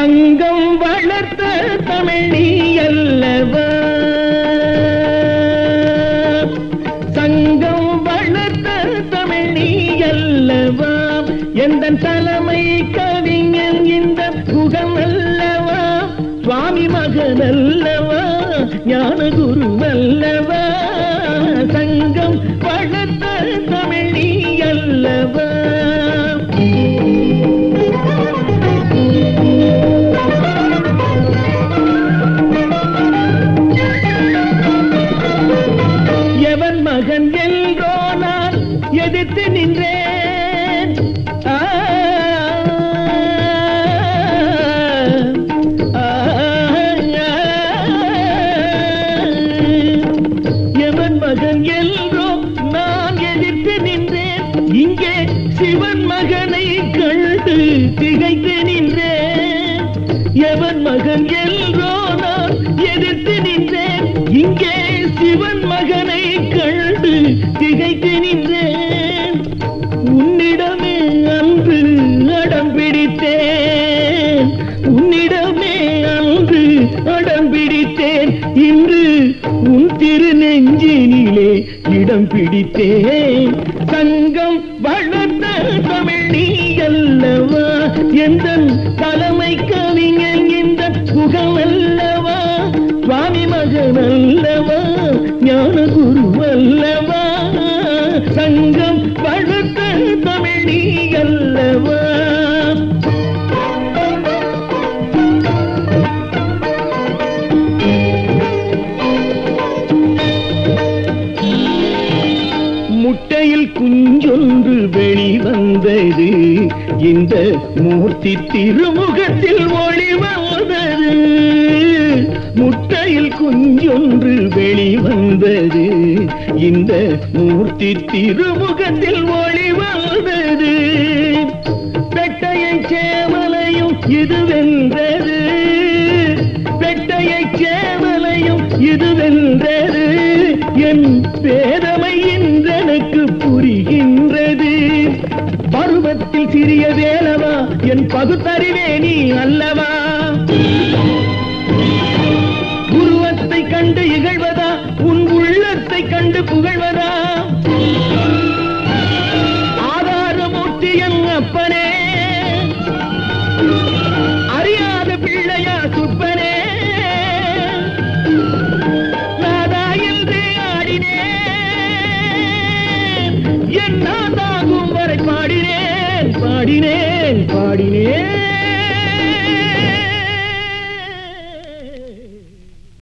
சங்கம் வளர்த்த தமிழ் நீ அல்லவா, சங்கம் வளர்த்த தமிழ் நீ அல்லவா, எந்த தலைமை கவிஞன் இந்த புகழ் அல்லவா, சுவாமி மகன் அல்லவா, ஞான குரு அல்லவா, சங்கம் வளர்த்த தமிழ் நீ அல்லவா. எவன் மகன் என்றோ நான் எதிர்த்து நின்றேன், எவன் மகன் என்றோ நான் எதிர்த்து நின்றேன், இங்கே சிவன் மகனை கண்டு திகைத்து நின்றேன். எவன் மகன் என்றோ நான் எதிர்த்து நின்றேன், இங்கே சிவன் மகனை கண்டு திகைத்து நின்றேன். உன்னிடமே அன்று அடம் பிடித்தேன், உன்னிடமே அன்று அடம் பிடித்தேன், இன்று உன் திரு நெஞ்சினிலே இடம் பிடித்தேன். சங்கம் வளர்த்த தமிழ் நீ அல்லவா, எந்த தலைமை கவிஞன் இந்த புகழ் அல்லவா, சுவாமி மகன் அல்லவா, ஞான குரு அல்லவா, சங்கம் வளர்த்த தமிழ் நீ அல்லவா. முட்டையில் குஞ்சொன்று வெளிவந்தது, இந்த மூர்த்தி திருமுகத்தில் ஒளி வந்தது. முட்டையில் குஞ்சொன்று வெளிவந்தது, இந்த மூர்த்தி திருமுகத்தில் ஒளி வந்தது. பெட்டையை சேவலையும் இது வென்றது, பெட்டையை சேவலையும் இது வென்றது, என் பேதமை இன்றெனக்கு புரிகின்றது. பருவத்தில் சிறிய வேலவா, என் பகுத்தறிவே நீ அல்லவா, உருவத்தை கண்டு இகழ்வதா, உன் உள்ளத்தை கண்டு புகழ்வதா, ஆதாரமூர்த்தி என் அப்பனே, அறியாத பிள்ளையா சுப்பனே, நாதா என்று ஆடினேன், என் நாதாகும் வரை பாடினேன் பாடினேன் பாடினேன்.